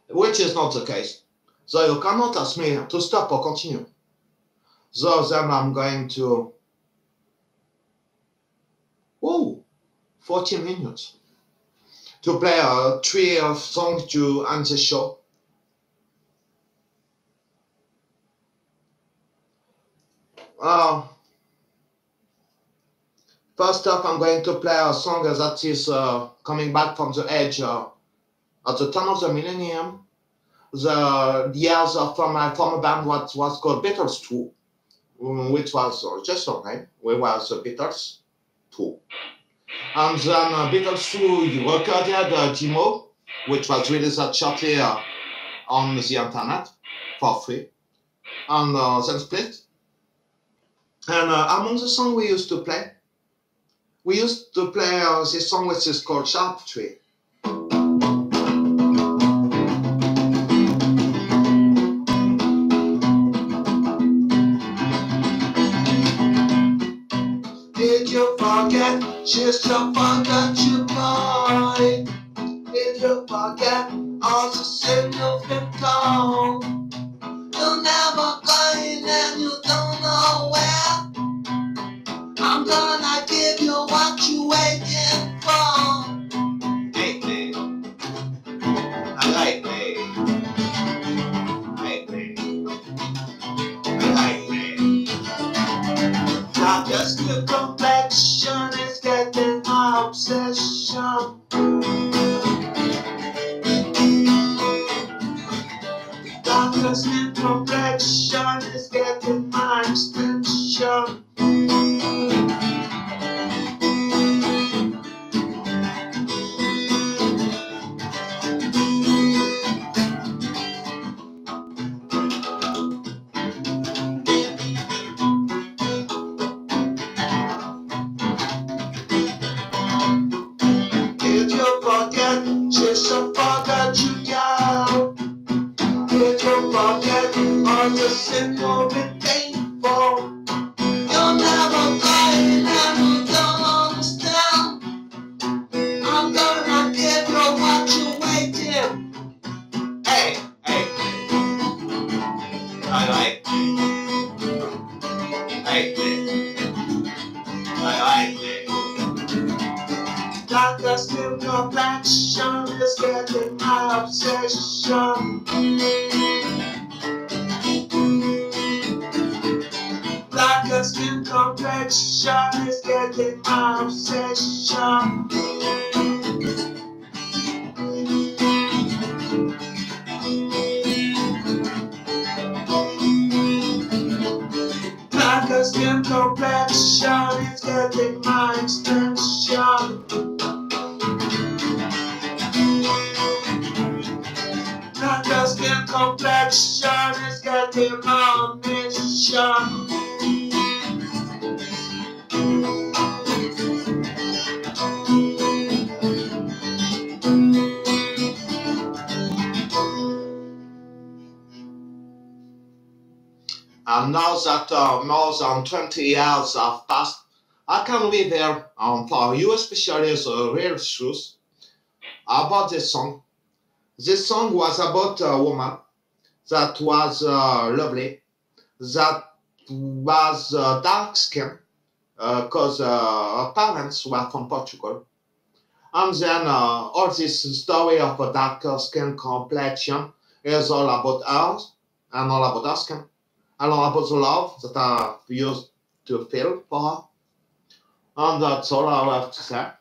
which is not the case. So you cannot ask me to stop or continue. So then I'm going to, 40 minutes to play 3 songs to end the show. First up, I'm going to play a song that is coming back from the age at the turn of the millennium. The years from my former band was called Beatles 2, which was just a name. We were the Beatles 2. And then Beatles 2 recorded a demo, which was released shortly on the internet for free, and then split. And among the songs we used to play this song which is called Sharp Tree. Did you forget, sister, forgot you, boy? Did you forget all the sin you've been told? You're never going and you don't know where. I'm gonna give you what you waiting for. Hate me. I like me. Hate me. I like me. Now just your complexion is getting my obsession. Darker skin complexion is getting my extension. Did you forget, just forgot you, girl? Did you forget all the sin you've been paying for? You're never going and you don't understand. I'm gonna give you what you're waiting. Hey, hey, I like me. Like me. I like me. Darker skin complexion is getting my obsession. Darker skin complexion is getting my obsession. Darker skin complexion is getting my extension. Darker skin complexion is getting my mission. And now that more than 20 years have passed, I can live here for you especially the real truth about this song. This song was about a woman that was lovely, that was dark skin, because her parents were from Portugal. And then all this story of a darker skin complexion is all about her and all about her skin. And all about the love that I used to feel for her. And that's all I have to say.